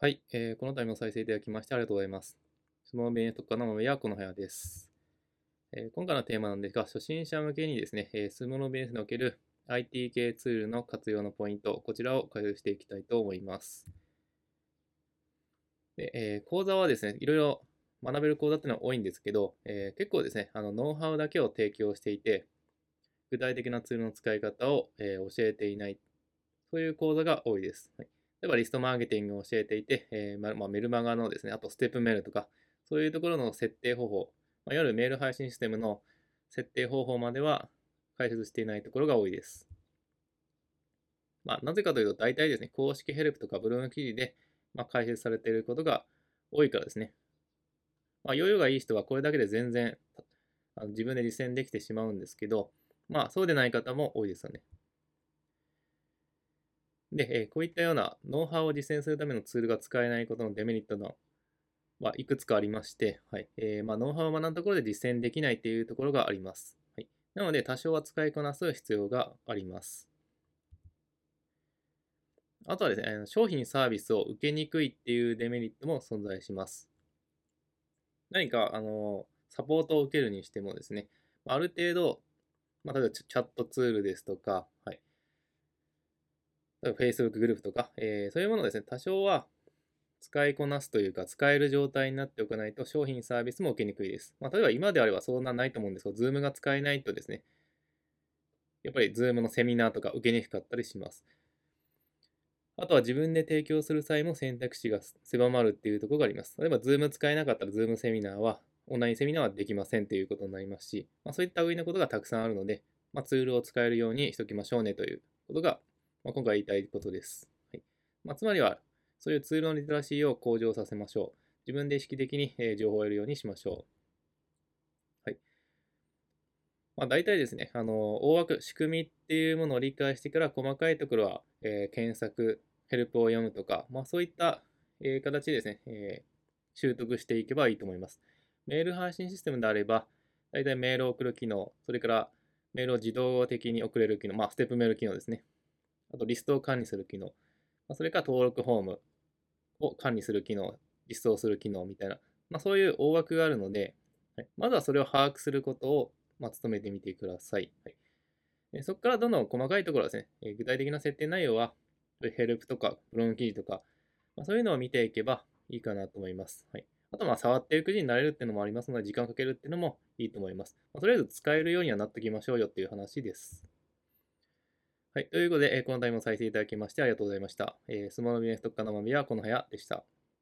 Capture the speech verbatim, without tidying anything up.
はい、えーこの度も再生いただきましてありがとうございます。スマホビジネス特化の豆はこの部屋です。えー今回のテーマなんですが、初心者向けにですね、えースマホビジネスにおける アイティー 系ツールの活用のポイント、こちらを解説していきたいと思います。で、えー講座はですね、いろいろ学べる講座っていうのは多いんですけど、えー結構ですね、あのノウハウだけを提供していて、具体的なツールの使い方を、えー教えていない、そういう講座が多いです。はい、例えばリストマーケティングを教えていて、えーままあ、メルマガのですね、あとステップメールとか、そういうところの設定方法、まあ、いわゆるメール配信システムの設定方法までは解説していないところが多いです。まあ、なぜかというと、大体ですね、公式ヘルプとかブログの記事で、まあ、解説されていることが多いからですね。まあ、容量がいい人はこれだけで全然あの自分で実践できてしまうんですけど、まあ、そうでない方も多いですよね。で、えーこういったようなノウハウを実践するためのツールが使えないことのデメリットのはいくつかありまして、はいえーまあ、ノウハウを学んだところで実践できないというところがあります。はい、なので、多少は使いこなす必要があります。あとはですね、商品サービスを受けにくいっていうデメリットも存在します。何か、あの、サポートを受けるにしてもですね、ある程度、まあ、例えばチャットツールですとか、はい、例えば Facebook グループとか、えーそういうものをですね、多少は使いこなすというか、使える状態になっておかないと商品サービスも受けにくいです。まあ、例えば今であればそんなないと思うんですけど、Zoom が使えないとですね、やっぱり Zoom のセミナーとか受けにくかったりします。あとは自分で提供する際も選択肢が狭まるっていうところがあります。例えば Zoom 使えなかったら Zoom セミナーは、オンラインセミナーはできませんということになりますし、まあ、そういった上のことがたくさんあるので、まあ、ツールを使えるようにしておきましょうねということが、まあ、今回言いたいことです。はいまあ、つまりは、そういうツールのリテラシーを向上させましょう。自分で意識的に情報を得るようにしましょう。はいまあ、大体ですね、あの大枠、仕組みっていうものを理解してから細かいところは、えー検索、ヘルプを読むとか、まあ、そういった、えー形でですね、えー習得していけばいいと思います。メール配信システムであれば、大体メールを送る機能、それからメールを自動的に送れる機能、まあ、ステップメール機能ですね。あと、リストを管理する機能、まあ、それから登録フォームを管理する機能、実装する機能みたいな、まあ、そういう大枠があるので、はい、まずはそれを把握することを、まあ、努めてみてください。はい、そこからどんどん細かいところですね、え具体的な設定内容は、ヘルプとか、ブログ記事とか、まあ、そういうのを見ていけばいいかなと思います。はい、あと、まあ、触っていくうちになれるっていうのもありますので、時間かけるっていうのもいいと思います。まあ、とりあえず使えるようにはなっておきましょうよっていう話です。はい。ということで、えーこのタイムを再生いただきましてありがとうございました。えースマホビジネス特化のまみはこの部屋でした。